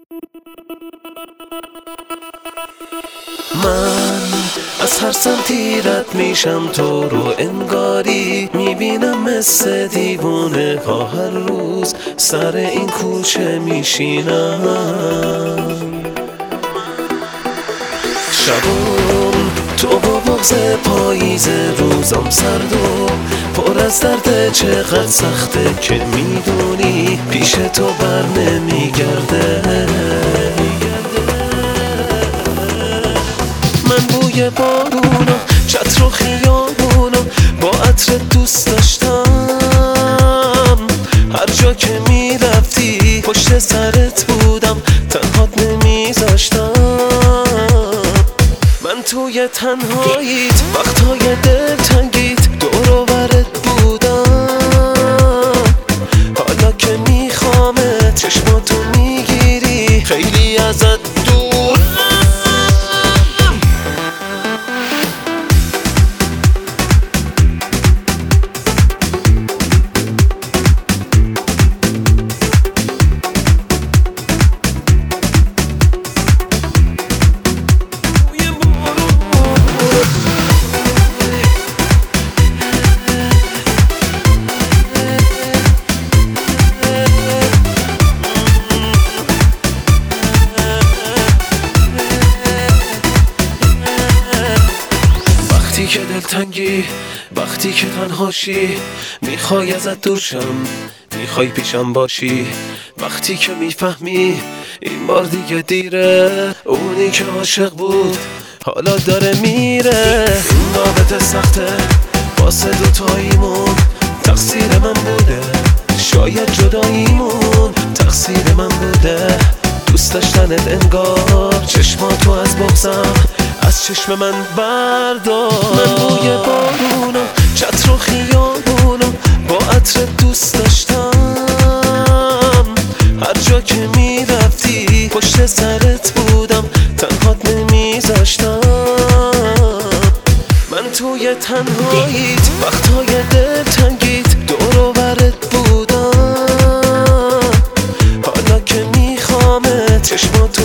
من از هر سمتی رد میشم تو رو انگاری میبینم مثل دیوونه ها هر روز سر این کوچه میشینم. شبون تو با بغض پاییز روزم سرد و پر از درد چقدر سخته که میدونی پیش تو بر نمیگرده. من بوی بارونو چتر و خیابونو با عطر دوست داشتم. هر جا که میرفتی پشت سرت بودم تنهات نمیذاشتم. من توی تنهاییت وقتهای دلتنگیت دور و برت بودم. حالا که میخوامت چشماتو میگیری خیلی ازت دور. وقتی که دلتنگی، وقتی که تنهاشی، میخوای ازت دور شم، میخوای پیشم باشی. وقتی که میفهمی این بار دیگه دیره، اونی که عاشق بود حالا داره میره. این رابطه سخته واسه دوتاییمون، تقصیر من بوده. شاید جداییمون تقصیر من بوده. دوست داشتنت انگار چشماتو از بغضم از چشم من بردار. من بوی بارونو چتر و خیابونو با عطر دوست داشتم. هر جا که میرفتی پشت سرت بودم تنهات نمیذاشتم. من توی تنهاییت وقتهای دلتنگیت دور و برت بودم. حالا که میخوامت چشماتو